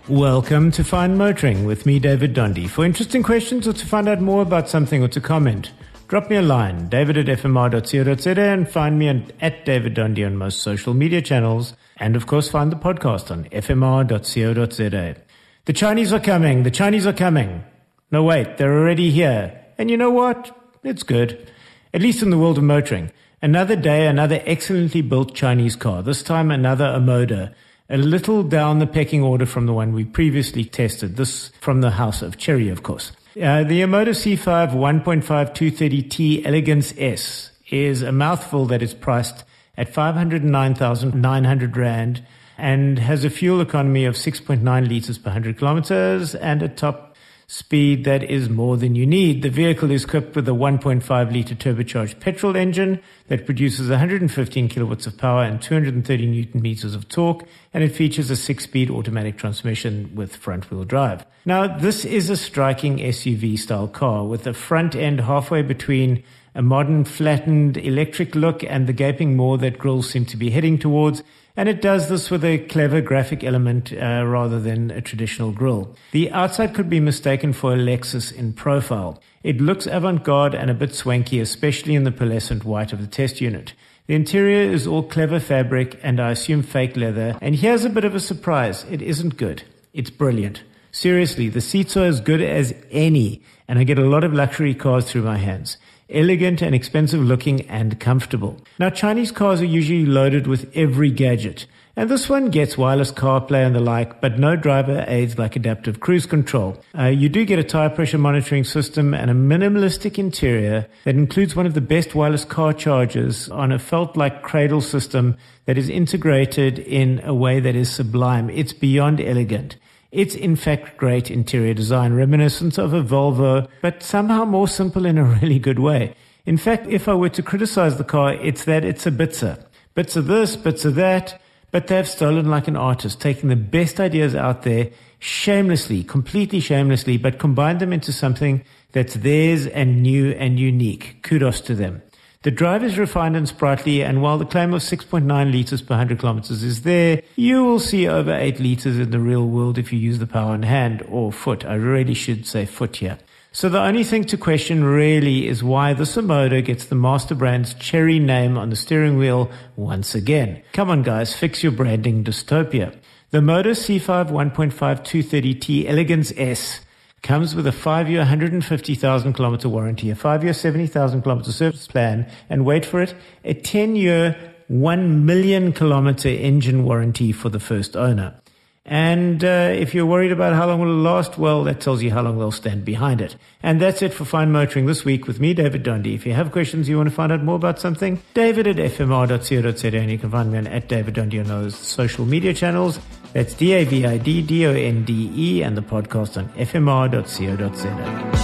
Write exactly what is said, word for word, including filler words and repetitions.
Welcome to Fine Motoring with me, David Dondy. For interesting questions or to find out more about something or to comment, drop me a line, david at f m r dot co dot z a, and find me on, at David Dondy on most social media channels. And of course, find the podcast on f m r dot co dot z a. The Chinese are coming. The Chinese are coming. No, wait, they're already here. And you know what? It's good. At least in the world of motoring. Another day, another excellently built Chinese car. This time, another Omoda. A little down the pecking order from the one we previously tested. This from the house of Chery, of course. Uh, the Omoda C five one point five two thirty T Elegance S is a mouthful that is priced at five hundred nine thousand nine hundred rand and has a fuel economy of six point nine liters per one hundred kilometers and a top speed that is more than you need. The vehicle is equipped with a one point five liter turbocharged petrol engine that produces one hundred fifteen kilowatts of power and two hundred thirty newton meters of torque, and it features a six-speed automatic transmission with front-wheel drive. Now, this is a striking S U V-style car with a front end halfway between a modern flattened electric look and the gaping maw that grills seem to be heading towards, and it does this with a clever graphic element uh, rather than a traditional grille. The outside could be mistaken for a Lexus in profile. It looks avant-garde and a bit swanky, especially in the pearlescent white of the test unit. The interior is all clever fabric and I assume fake leather. And here's a bit of a surprise. It isn't good. It's brilliant. Seriously, the seats are as good as any, and I get a lot of luxury cars through my hands. Elegant and expensive looking and comfortable. Now, Chinese cars are usually loaded with every gadget, and this one gets wireless CarPlay and the like, but no driver aids like adaptive cruise control. Uh, you do get a tire pressure monitoring system and a minimalistic interior that includes one of the best wireless car chargers on a felt-like cradle system that is integrated in a way that is sublime. It's beyond elegant. It's in fact great interior design, reminiscent of a Volvo, but somehow more simple in a really good way. In fact, if I were to criticize the car, it's that it's a bitzer. Bits of this, bits of that, but they've stolen like an artist, taking the best ideas out there, shamelessly, completely shamelessly, but combined them into something that's theirs and new and unique. Kudos to them. The drive is refined and sprightly, and while the claim of six point nine liters per one hundred kilometers is there, you will see over eight liters in the real world if you use the power in hand or foot. I really should say foot here. So the only thing to question really is why this Omoda gets the master brand's Chery name on the steering wheel once again. Come on guys, fix your branding dystopia. The Omoda C five one point five two thirty T Elegance S comes with a five-year, one hundred fifty thousand kilometer warranty, a five-year, seventy thousand kilometer service plan, and wait for it, a ten-year, one million kilometer engine warranty for the first owner. And uh, if you're worried about how long it will last, well, that tells you how long they'll stand behind it. And that's it for Fine Motoring this week with me, David Dondy. If you have questions, you want to find out more about something, David at f m r dot co dot z a, and you can find me on at David Dondy on those social media channels. That's D A V I D D O N D E, and the podcast on f m r dot co dot z a.